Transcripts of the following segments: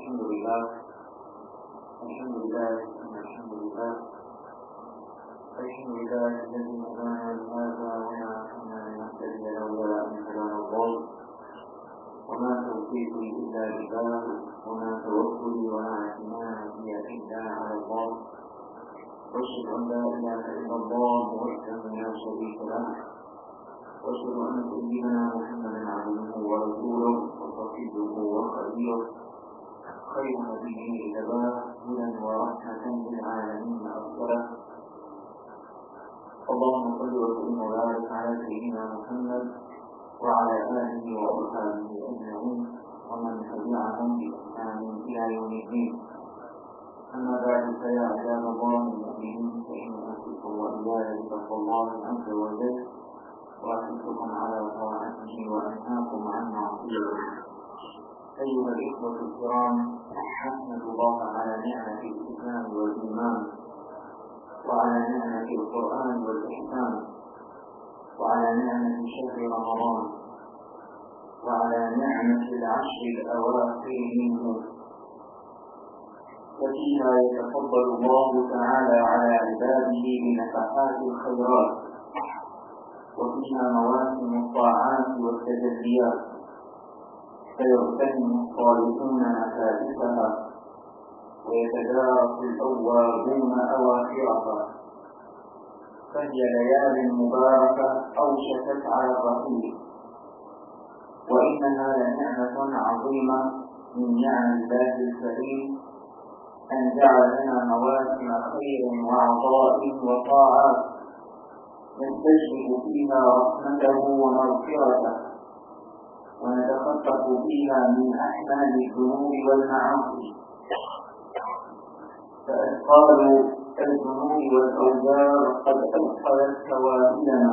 الحمد لله الحمد لله الحمد لله الحمد لله الذي هدانا لهذا وما كنا لنهتدي لولا أن هدانا الله وما توفيقي إلا بالله وما توكلي ولا اعتمادي إلا على الله وأشهد أن لا إله إلا الله وحده لا شريك له وأشهد أن سيدنا محمدا عبده ورسوله وصفيه وخليله خير نبي نباه هدى ورحمة للعالمين أرسله. اللهم صل وسلم وبارك على سيدنا محمد وعلى آله وأصحابه أجمعين ومن تبعهم بإحسان إلى يوم الدين. أما بعد فيا عباد الله المؤمنين فإن أوصيكم وإياي بتقوى الله عز وجل وأحثكم على طاعته وأنهاكم عن معصيته. أيها الإخوة الكرام، أحمد الله على نعمة الإسلام والإيمان وعلى نعمة القرآن والإحسان وعلى نعمة شهر رمضان وعلى نعمة العشر الأواخر منه، وفيها يتفضل الله تعالى على عباده بنفحات الخيرات، وفيها مواسم الطاعات والتجليات فيغتنم الصالحون نفائسها ويتدارك الأوابون أواخرها، فهي ليال مباركة أوشكت على الرحيل، وإنها لنعمة عظيمة من نعم الله الكريم أن جعل لنا مواسم خير وعطاء وطاعات نستجلب فيها رحمته ومغفرته ونتخفف فيها من أحمال الذنوب والمعاصي، فأثقال الذنوب والأوزار قد أثقلت كواهلنا،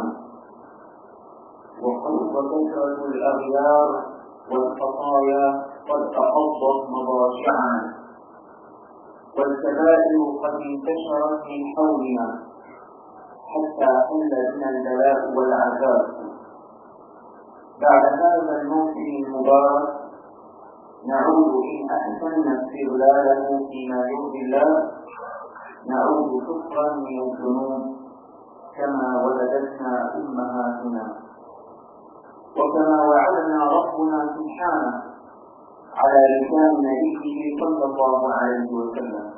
وكثرة الأغيار والخطايا قد أحضت مضاجعنا، والكبائر قد انتشرت من حولنا حتى حل بنا البلاء والعذاب. بعد هذا الموسم المبارك نعود إن أحسننا استغلاله فيما يرضي الله نعود شكرا من الذنوب كما ولدتنا أمهاتنا، وكما وعدنا ربنا سبحانه على لسان نبيه صلى الله عليه وسلم.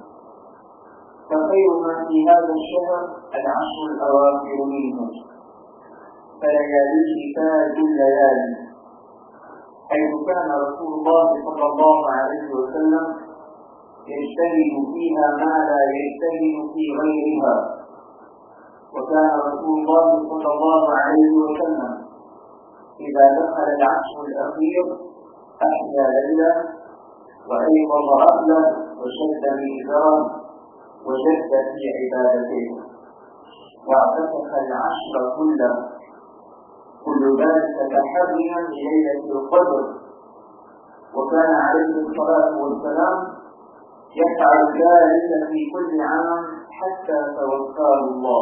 فخير ما في هذا الشهر العشر الأواخر منه، فلياليه تاج الليالي، حيث كان رسول الله صلى الله عليه وسلم يجتهد فيها ما لا يجتهد في غيرها. وكان رسول الله صلى الله عليه وسلم إذا دخل العشر الأخير أحيا ليلة وأيقظ أهله وشد ميزره وجد في عبادته واعتكف العشر كله، كل ذلك تحريا لليلة القدر. وكان عليه الصلاة والسلام يفعل ذلك في كل عام حتى توفاه الله.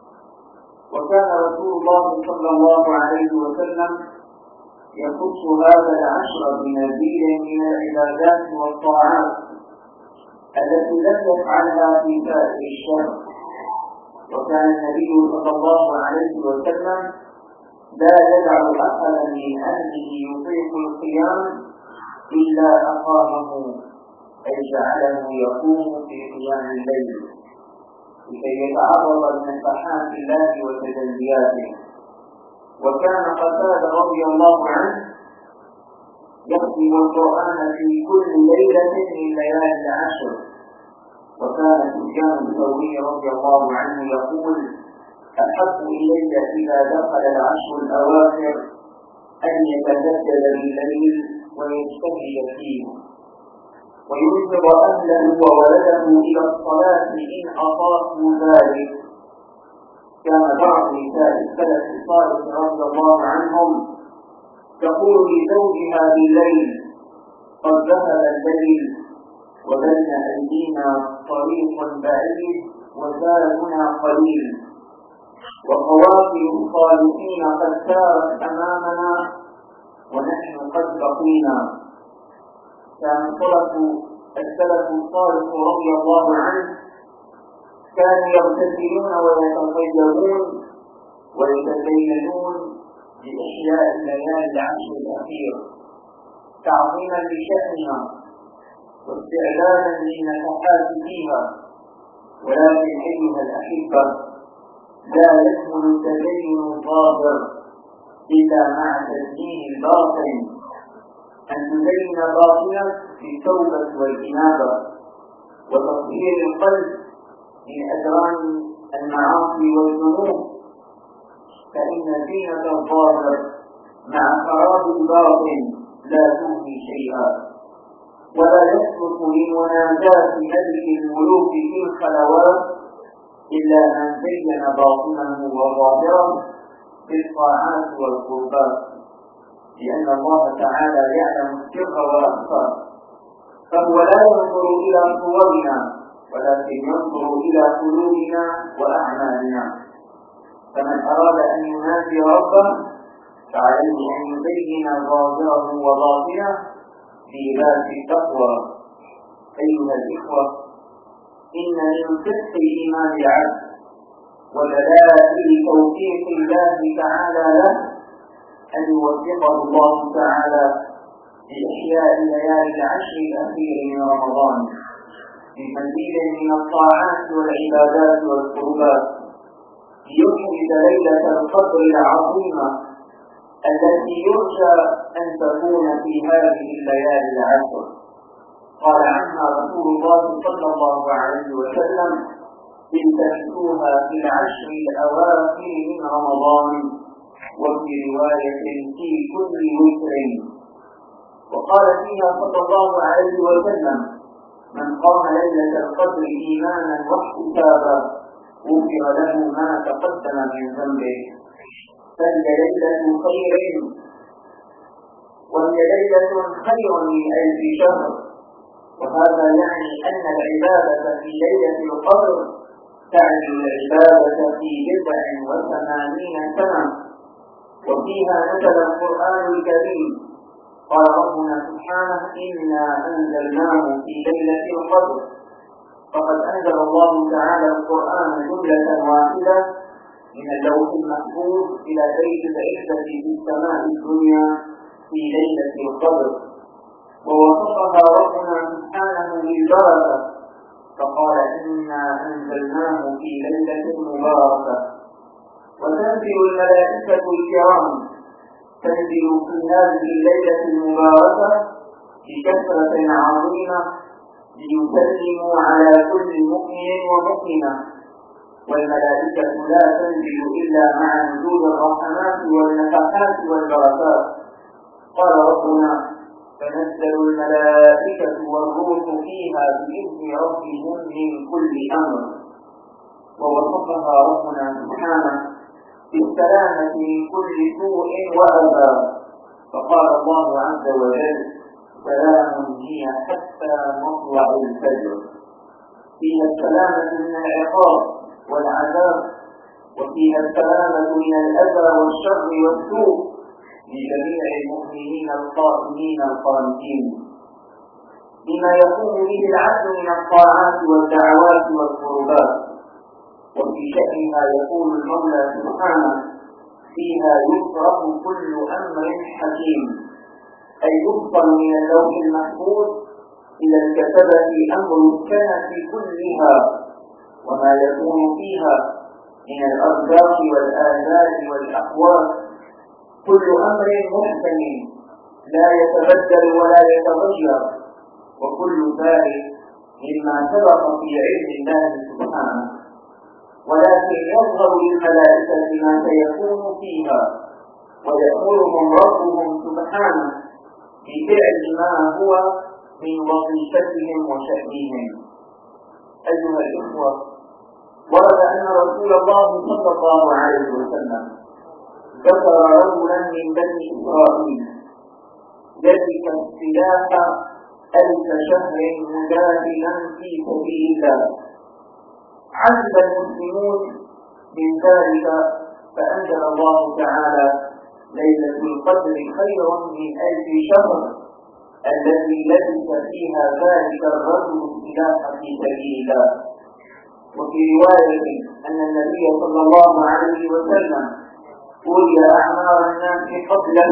وكان رسول الله صلى الله عليه وسلم يخص هذا العشر بمزيد من العبادات والطاعات التي لم يفعلها في سائر الشهر. وكان النبي صلى الله عليه وسلم لا يدع أحدا من أهله يطيق القيام إلا أقامه، أي جعله يقوم في قيام الليل لكي يتعرض لنفحات الله وتجلياته. وكان قتادة رضي الله عنه يختم القرآن في كل ليلة من ليالي العشر. وكان سفيان الثوري رضي الله عنه يقول: أحب إلي إذا دخل العشر الأواخر أن يتجدد بالليل ويجتهد فيه وينذر أهله وولده إلى الصلاة إن أطاقوا ذلك. كان بعض نساء السلف الصالح رضي الله عنهم تقول لزوجها بالليل: قد ذهب الليل وبين أيدينا طريق بعيد وزادنا قليل، وقوافل الصالحين قد سارت أمامنا ونحن قد بقينا. فانطلقوا السلف الصالح رضي الله عنه كانوا يغتسلون ويتطيبون ويتزينون لإحياء الليالي العشر الأخير تعظيما لشأنها واستعدادا للنفحات فيها. ولكن أيها الأحبة، لا يكمل التدين الظاهر إلا مع تزيين الباطن، أن تزين باطنك بالتوبة والإنابة وتطهير القلب من أدران المعاصي والذنوب، فإن زينة الظاهر مع خراب الباطن لا تغني شيئا. ولا يصلح لمناجاة ملك الملوك في الخلوات إلا من زين باطنه وظاهره بالطاعات والقربات، لأن الله تعالى يعلم السر وأخفى، فهو لا ينظر إلى صورنا ولكن ينظر إلى قلوبنا وأعمالنا. فمن أراد أن يناجي ربه فعليه أن يبين ظاهره وباطنه بلباس التقوى. أيها الإخوة، إن من صدق إيمان العبد ودلائل توفيق الله تعالى له أن يوفقه الله تعالى لإحياء الليالي العشر الأخير من رمضان بمزيد من الطاعات والعبادات والقربات، ليحدث ليلة القدر العظيمة التي يرجى أن تكون في هذه الليالي العشر. قال عنها رسول الله صلى الله عليه وسلم: التمسوها في العشر الأواخر من رمضان، وفي رواية في كل وتر. وقال فيها صلى الله عليه وسلم: من قام ليلة القدر إيمانا واحتسابا غفر له ما تقدم من ذنبه. فهي ليلة خير، وهي ليلة خير من 1000 شهر. وهذا يعني أن العبادة في ليلة القدر تعني العبادة في 89 سنة. وفيها نزل القرآن الكريم. قال ربنا سبحانه: إنا أنزلناه في ليلة القدر. فقد أنزل الله تعالى القرآن جملة واحدة من اللوح المحفوظ إلى بيت العزة في السماء الدنيا في ليلة القدر، ووصفها ربنا سبحانه بالبركة فقال: إنا أنزلناه في ليلة مباركة. وتنزل الملائكة الكرام تنزل في هذه الليلة المباركة بكثرة عظيمة ليسلموا على كل مؤمن ومؤمنة. والملائكة لا تنزل إلا مع نزول الرحمات والنفحات والبركات. قال ربنا: تنزل الملائكة والروح فيها بإذن ربهم من كل أمر. ووصفها ربنا سبحانه بالسلامة من كل سوء وأذى، فقال الله عز وجل: سلام هي حتى مطلع الفجر. فيها السلامة من العقاب والعذاب، وفيها السلامة من الأذى والشر والسوء لجميع المؤمنين القائمين القانتين، بما يقوم به العبد من الطاعات والدعوات والقربات. وفي شأنها يقول المولى سبحانه: فيها يفرق كل أمر حكيم، أي يفصل من اللوح المحفوظ إلى الكتبة أمر السنة كلها وما يكون فيها من الأرزاق والآثار والأقوال، كل أمر محكم لا يتبدل ولا يتغير، وكل ذلك مما سبق في علم الله سبحانه. ولكن يظهر للملائكة ما سيكون فيها، ويأمرهم ربهم سبحانه بفعل ما هو من وظيفتهم وشأنهم. أيها الإخوة، ورد أن رسول الله صلى الله عليه وسلم ذكر رجلا من بني إسرائيل لبس السلاح 1000 شهر مجاهدا في سبيل الله. عجب المسلمون من ذلك، فأنزل الله تعالى: ليلة القدر خير من 1000 شهر. التي لبس فيها ذلك الرجل السلاح في سبيل الله. وفي رواية أن النبي صلى الله عليه وسلم ولي أعمار الناس قبله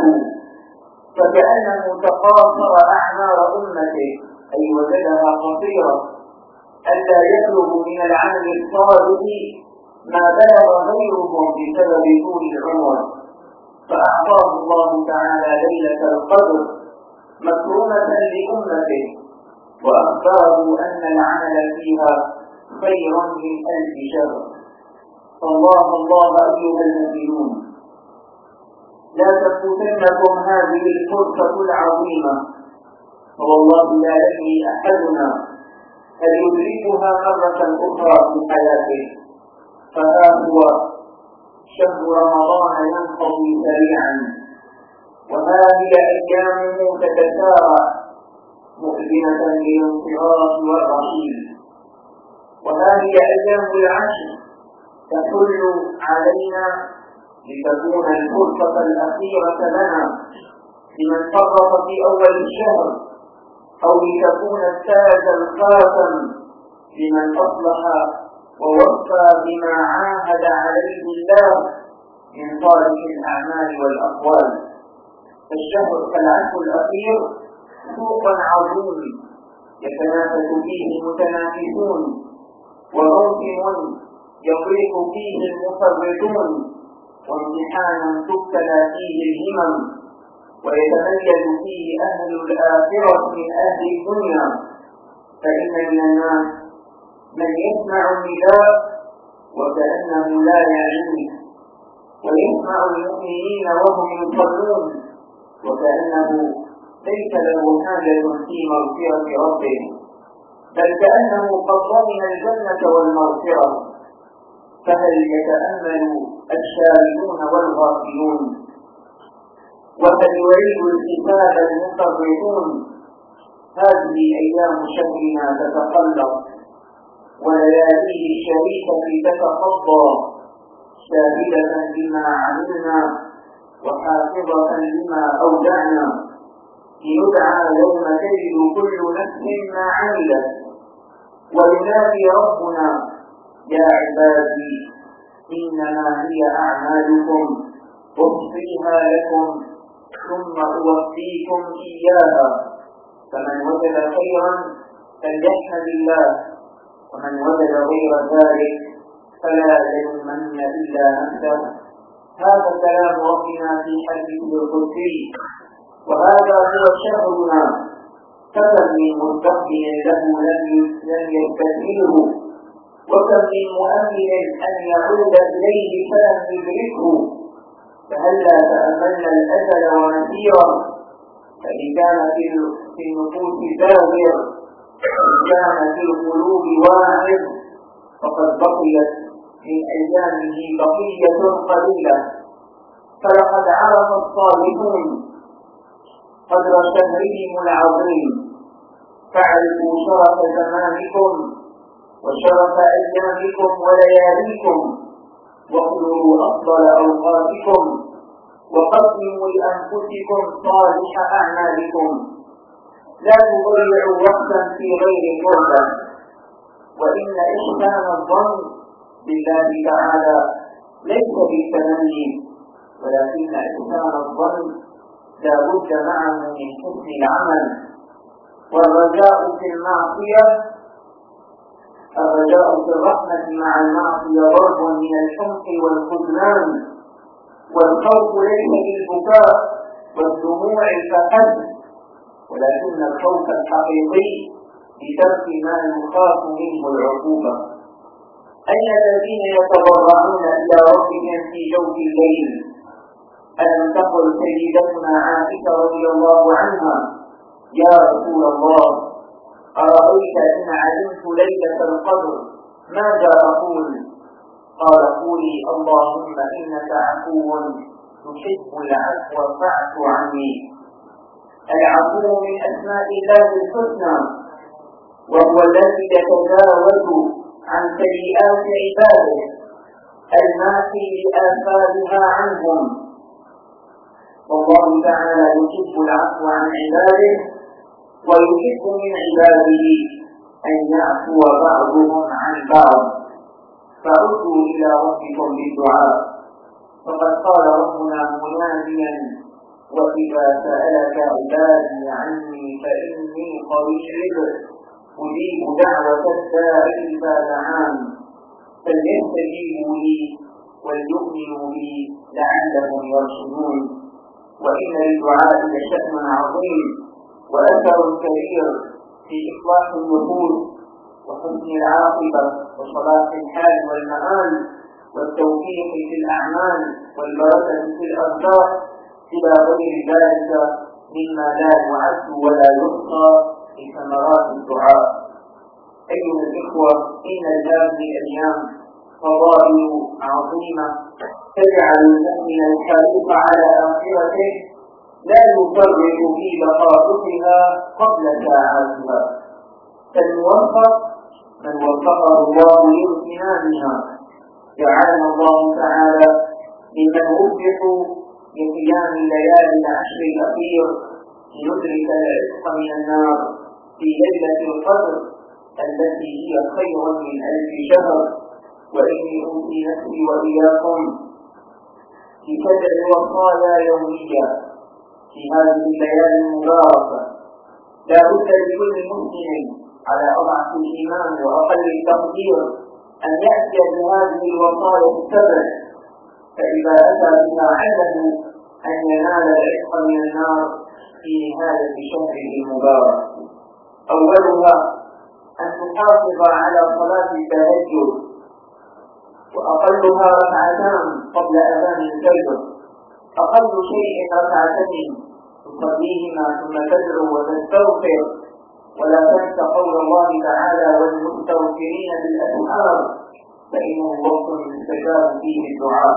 فكأنه تقاصر أعمار أمته، أي وجدها قصيرة، ألا يبلغ من العمل الصالح ما بلغ غيرهم بسبب طول العمر، فأعطاه الله تعالى ليلة القدر مكرمة لأمته، وأخبره أن العمل فيها خير من 1000 شهر. فالله الله أيها المؤمنون، لا تفوتنكم هذه الفرصة العظيمة، فوالله لا يدري أحدنا أن يدركها مرة أخرى في حياته. فها هو شهر رمضان ينقضي سريعا، وهذه أيامه تتسارع مؤذنة للانصراف والرحيل، وهذه أيام العشر تحل علينا لتكون الفرصة الأخيرة لنا لمن فرط في أول الشهر، أو لتكون التاج الخاتم لمن أصلح ووفى بما عاهد عليه الله من صالح الأعمال والأقوال. الشهر العشر الأخير سوق عظيم يتنافس فيه المتنافسون، وموسم يضيق فيه المفرطون، وامتحانا تبتلى فيه الهمم، ويتميز فيه أهل الآخرة من أهل الدنيا. فإن من الناس من يسمع النداء وكأنه لا يعنيه، ويسمع المؤمنين وهم يصلون وكأنه ليس له حاجة في مغفرة ربه، بل كأنه قد ضمن الجنة والمغفرة. فهل يتأمل الشاردون والغافلون؟ وهل يعيد الحساب المفرطون؟ هذه أيام شهرنا تتقلب، ولياليه الشريفة تتقضى، شاهدة بما عملنا وحافظة لما أودعنا، ليدعى يوم تجد كل نفس ما عملت، وينادي ربنا: يا عبادي إنما هي أعمالكم أحصيها لكم ثم أوفيكم إياها، فمن وجد خيرا فليحمد الله، ومن وجد غير ذلك فلا يلومن إلا نفسه. هذا كلام ربنا في حديث القدسي، وهذا هو شهرنا، فكم من مستقبل له لم يستكمله، وكم من مؤمن أن يعود إليه فلم يدركه. فهلا تأملنا الأجل ومسيره، فإن كان في النفوس زاوية، إن كان في القلوب واعظ، فقد بقيت من أيامه بقية قليلة. فلقد عرف الصالحون قدر شهرهم العظيم، فاعرفوا شرف زمانكم وشرف أيامكم ولياليكم، واطلبوا أفضل أوقاتكم، وقدموا لأنفسكم صالح أعمالكم. لا تضيعوا وقتا في غير فرصة، وإن إحسان الظن بالله تعالى ليس بالتمني، ولكن إحسان الظن لا بد معه من حسن العمل. والرجاء في المعصية، الرجاء في الرحمة مع المعصية ضرب من الحمق والخذلان، والخوف ليس بالبكاء والدموع فقط، ولكن الخوف الحقيقي بترك ما يخاف منه العقوبة. أين الذين يتضرعون إلى ربهم في جوف الليل؟ ألم تقل سيدتنا عائشة رضي الله عنها: يا رسول الله، أرأيت إن علمت ليلة القدر ماذا أقول؟ قال: قولي اللهم إنك عفو تحب العفو فاعف عني. العفو من أسماء الله الحسنى، وهو الذي يتجاوز عن سيئات عباده الماحي لآثارها عنهم. والله تعالى يحب العفو عن عباده، ويحب من عباده أن يعفو بعضهم عن بعض. فعدوا إلى ربكم بالدعاء، فقد قال ربنا مناديا: وإذا سألك عبادي عني فإني قريب أجيب دعوة الداع إذا دعان فليستجيبوا لي وليؤمنوا بي لعلهم يرشدون. وإن للدعاء لشأنا عظيم وأثر كبير في إصلاح النفوس وحسن العاقبة وصلاح الحال والمآل والتوفيق في الأعمال والبركة في الأرزاق إلى غير ذلك مما لا يعد ولا يحصى في ثمرات الدعاء. أيها الإخوة، إن هذه الأيام فضائل عظيمة تجعل المؤمن الحريص على آخرته لا يفرط في دقائقها قبل ساعاتها، فالموفق من وفقه الله لاغتنامها. جعلنا الله تعالى ممن وفقوا لقيام الليالي العشر الأخير لندرك العتق من النار في ليلة القدر التي هي خير من 1000 شهر. وإني أوصي نفسي وإياكم بكثر وصايا يومية في هذه الليالي المباركة. لا بد لكل مسلم على أضعف الإيمان وأقل التقدير أن يأتي بهذه الوصايا السبع، فإذا أتى بها عله أن ينال العتق من النار في نهاية شهره المبارك. أولها أن تحافظ على صلاة التهجد، وأقلها ركعتان قبل أذان الفجر، أقل شيء ركعتين تصليهما ثم تدعو وتستغفر. ولا تنس قول الله تعالى: والمستغفرين بالأسحار فإنه وقت يستجاب فيه الدعاء.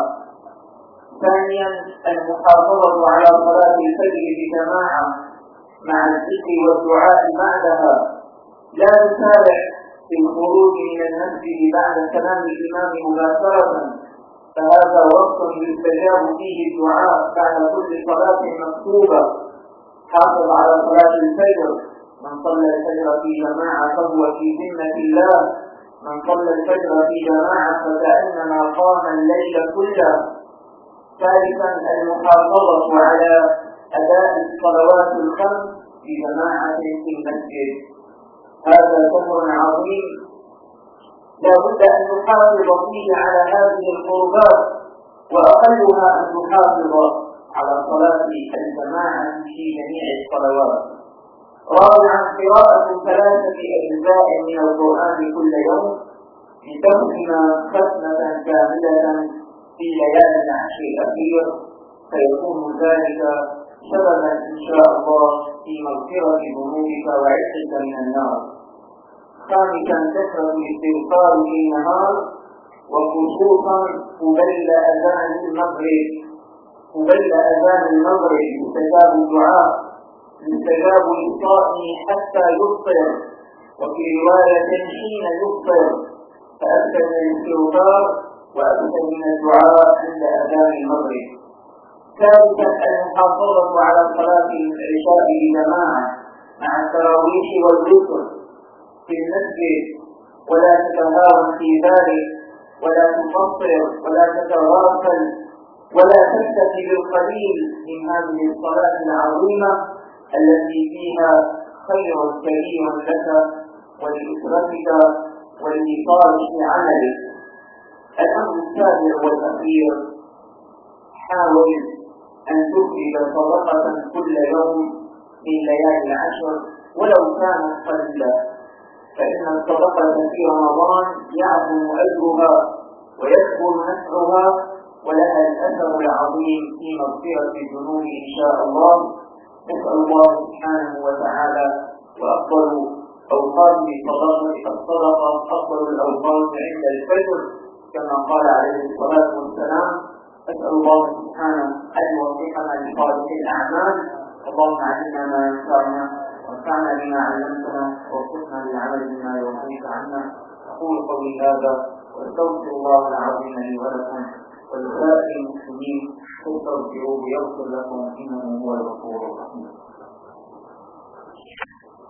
ثانيا المحافظة على صلاة الفجر بجماعة مع الذكر والدعاء بعدها، لا نسارع في الخروج من المسجد بعد كلام الإمام مباشرة، فهذا وقت يستجاب فيه الدعاء بعد كل صلاة مكتوبة. حافظ على صلاة الفجر، من صلى الفجر في جماعة فهو في ذمة الله، من صلى الفجر في جماعة فكأنما قام الليل كله. ثالثا المحافظة على أداء الصلوات الخمس بجماعة في المسجد. هذا شهر عظيم لا بد أن نحافظ فيه على هذه القربات، وأقلها أن نحافظ على صلاة الجماعة في جميع الصلوات. رابعا قراءة 3 أجزاء من القرآن كل يوم لتختم ختمة كاملة في ليالي العشر الأخير، فيكون ذلك سببا إن شاء الله في مغفرة ذنوبك وعتقك من النار. خامسا كثرة الاستغفار في النهار، وخصوصا قبيل أذان المغرب. قبيل أذان المغرب يستجاب الدعاء، يستجاب للصائم حتى يفطر، وفي رواية حين يفطر، فأكثر من الاستغفار وأكثر من الدعاء عند أذان المغرب. ثالثا المحافظة على صلاة العشاء بجماعة مع التراويح والوتر في المسجد، ولا تتهاون في ذلك، ولا تقصر، ولا تتغافل، ولا تكتفي بالقليل من هذه الصلاة العظيمة التي فيها خير كبير لك ولأسرتك ولصالح عملك. الأمر السابع والأخير: حاول أن تخرج صدقة كل يوم في ليالي العشر ولو كانت قليلة، فإن الصدقة في رمضان يعظم أجرها ويكبر نفعها ولها الأثر العظيم في مغفرة الذنوب إن شاء الله. نسأل الله سبحانه وتعالى، وأفضل أوقات الصدقة أفضل الأوقات عند الفجر كما قال عليه الصلاة والسلام. أسأل الله سبحانه أن يوفقنا لصالح الأعمال. اللهم علمنا ما ينفعنا وانفعنا بما علمتنا ووفقنا للعمل بما يرضيك عنا. أقول قولي هذا وأستغفر الله العظيم لي ولكم ولسائر المسلمين، فاستغفروه يغفر لكم إنه هو الغفور الرحيم.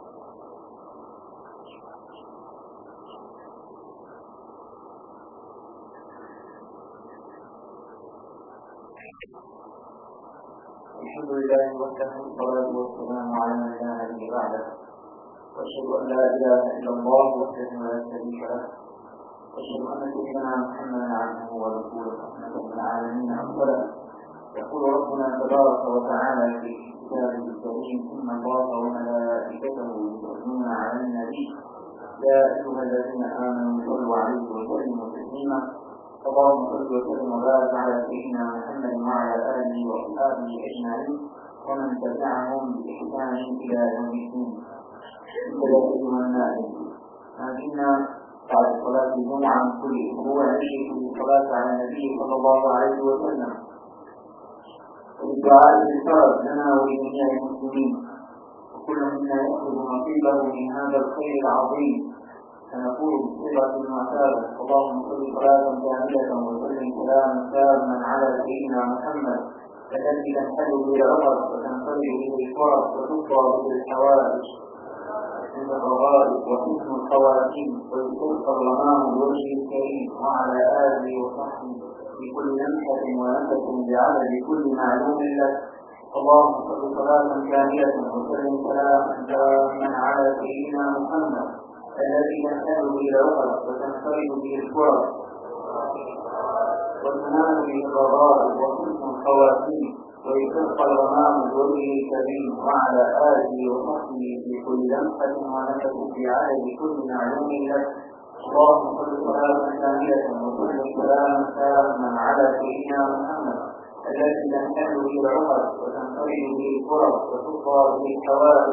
الحمد لله وحده والصلاة والسلام على من لا نبي بعده، وأشهد أن لا إله إلا الله وحده لا شريك له، وأشهد أن سيدنا محمدا عبده ورسوله رحمة للعالمين أفضل. يقول ربنا تبارك وتعالى في كتابه الكريم: إن الله وملائكته يصلون على النبي يا أيها الذين آمنوا صلوا عليه وسلموا تسليما. اللهم صل وسلم وبارك على سيدنا محمد وعلى آله وأصحابه أجمعين ومن تبعهم بإحسان إلى يوم الدين. أيها الناس، ما زلنا بعد صلاة الجمعة من كل أسبوع نشرك بالصلاة على النبي صلى الله عليه وسلم والدعاء بالفرج لنا ولجميع المسلمين، وكل منا يأخذ نصيبه من هذا الخير العظيم. فنقول بصيغة معتادة: اللهم صل صلاة كاملة وسلم سلاما تاما على سيدنا محمد الذي تنحل به العقد وتنفرج به الفرج وتقضى به الحوائج عند الرغائب وحسن الخواتيم، ويستغفر الغمام بوجهه الكريم وعلى آله وصحبه بكل لمحة ونفس بعدد كل معلوم لك. اللهم صل صلاة كاملة وسلم سلاما تاما على سيدنا محمد الذي تنحل به العقد وتنفرج به الفرج وتنال به الرغائب وحسن الخواتيم، ويستسقى الغمام بوجهه الكريم وعلى آله وصحبه بكل لمحة ونفس بعدد كل معلوم لك. اللهم صل صلاة كاملة وسلم سلاما تاما على سيدنا محمد الذي تنحل به العقد وتنفرج به الفرج وتقضى به الحوائج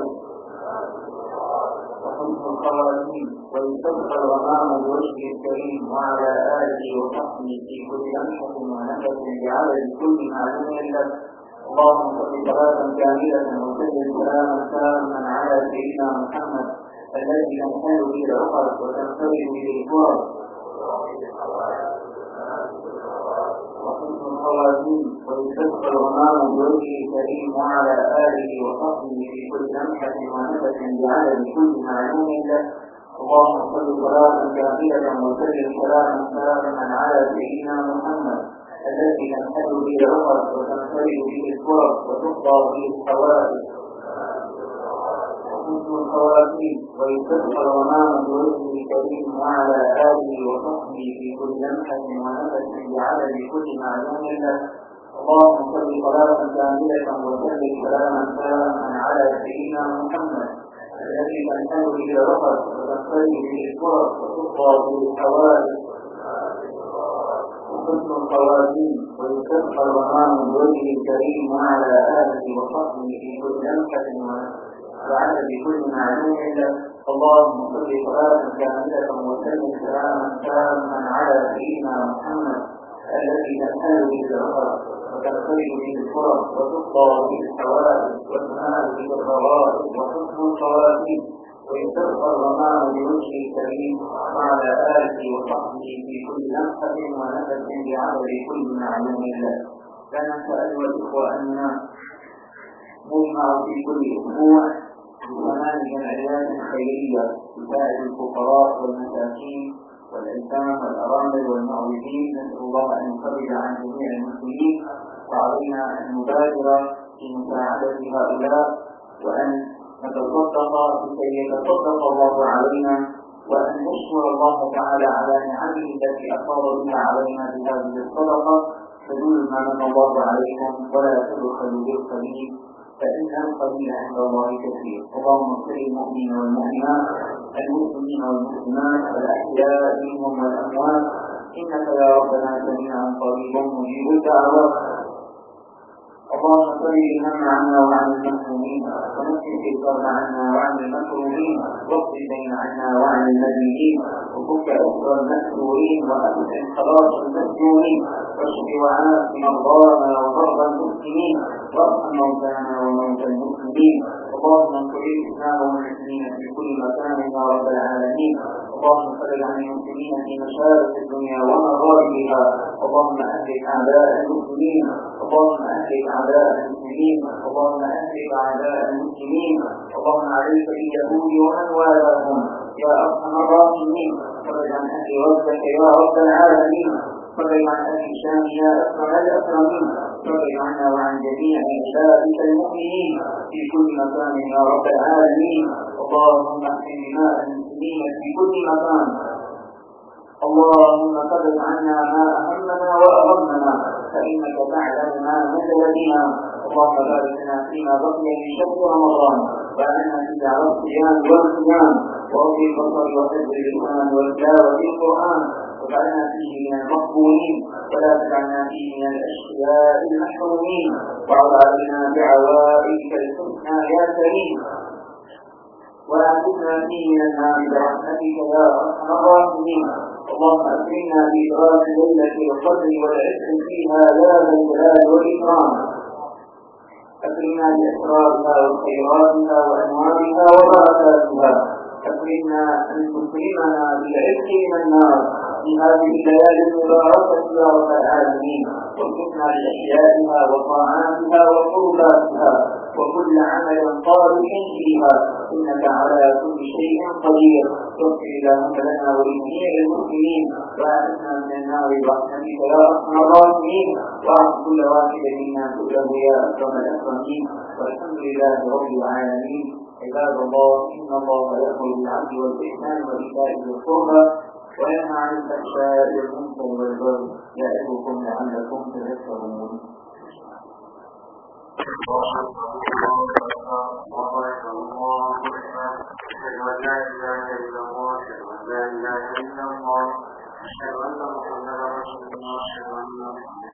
وحسن الخواتيم، ويستسقى الغمام بوجهه الكريم وعلى آله وصحبه في كل لمحة ونفس بعدد كل معلوم لك. اللهم صل صلاة كاملة وسلم سلاما تاما على سيدنا محمد الذي تنحل به العقد وتنفرج به الفرج وحسن الخواتيم، ويستسقى الغمام بوجهه الكريم وعلى آله وصحبه في كل لمحة ونفس بعدد كل معلوم له. اللهم صل صلاة كاملة وسلم سلاما تاما على سيدنا محمد الذي تنحل به العقد وتنفرج به الفرج وتقضى به الحوائج وحسن الخواتيم، ويستسقى الغمام بوجهه الكريم وعلى آله وصحبه في كل لمحة ونفس بعدد كل معلوم له. اللهم صل صلاة كاملة وسلم سلاما تاما على سيدنا محمد الذي تنحل به العقد وتنفرج به الفرج وتقضى به الحوائج وحسن الخواتيم، ويستسقى الغمام بوجهه الكريم وعلى آله وصحبه في كل لمحة وعدد كل معلوم له. اللهم صل صلاة كاملة وسلم سلاما تاما على سيدنا محمد الذي تنحل به العقد وتنفرج به الفرج وتقضى به الحوائج وتنال به الرغائب وحسن الخواتيم، ويستسقى الغمام بوجهه الكريم وعلى آله وصحبه في كل لمحة ونفس بعدد كل معلوم له. لا ننسى أيها الإخوة أننا نجمع في كل أسبوع بثمان جمعيات خيرية تساعد الفقراء والمساكين والأيتام والأرامل والمعوزين. نسأل الله أن يفرج عن جميع المسلمين، وعلينا أن نبادر في مساعدة هؤلاء وأن نتصدق لكي يتصدق الله علينا، وأن نشكر الله تعالى على نعمه التي أفاض بها علينا بهذه الصدقة. فدول ما من الله عليكم ولا تبخلوا بالقليل فإن القليل عند الله كثير. اللهم اغفر للمؤمنين والمؤمنات المسلمين والمسلمات الأحياء منهم والأموات إنك يا ربنا سميع قريب مجيب الدعوات. اللهم فرج الهم عنا وعن المحرومين، ونفس الكرب عنا وعن المكروهين، واقض الدين عنا وعن المدينين، وفك أسر المسرورين، وأحسن خلاص المسجونين، واشف وعاف مرضانا ومرضى المسلمين، وارحم موتانا وموتى المسلمين. اللهم انصر الإسلام والمسلمين في كل مكان يا رب العالمين. اللهم فرج عن المسلمين في مشارق الدنيا ومغاربها. اللهم أهلك أعداء المسلمين، اللهم أهلك أعداء المسلمين، اللهم أهلك أعداء المسلمين. اللهم عليك باليهود ومن والاهم يا أرحم الراحمين. فرج عن أهل غزة يا رب العالمين، فرج عن أهل الشام يا أكرم الأكرمين، وتفرج عنا وعن جميع عبادك المؤمنين في كل مكان يا رب العالمين. اللهم احسن دماء المسلمين في كل مكان. اللهم فرج عنا ما أهمنا وأغمنا فإنك تعلم ما نزل بنا. اللهم بارك لنا فيما بقي من شهر رمضان، وأعنا في دعوة الصيام والقيام وفي البصر وحفظ اللسان وتلاوة القرآن، وجعلنا فيه من المقبولين ولا تجعلنا فيه من الأشقياء المحرومين. وعد علينا بعوائدك الحسنى يا كريم، ولا تكنا فيه من النار برحمتك يا أرحم الراحمين. اللهم أكرمنا بإدراك ليلة القدر والعتق فيها يا ذا الجلال والإكرام. أكرمنا بأسرارها وخيراتها وأنوارها وبركاتها. أكرمنا أن تكرمنا بالعتق من النار في هذه الليالي المباركة يا رب العالمين، وارزقنا بأحيائها وطاعاتها وقرباتها وكل عمل صالح فيها، إنك على كل شيء قدير. اغفر اللهم لنا ولجميع المسلمين، وأعذنا من النار برحمتك يا أرحم الراحمين، واعف كل واحد منا سؤله يا أكرم الأكرمين. والحمد لله رب العالمين. عباد الله، إن الله يأمر بالعدل والإحسان وإيتاء ذي القربى وينهى عن الفحشاء والمنكر والبغي يعظكم لعلكم تذكرون. أشهد أن محمدا رسول الله.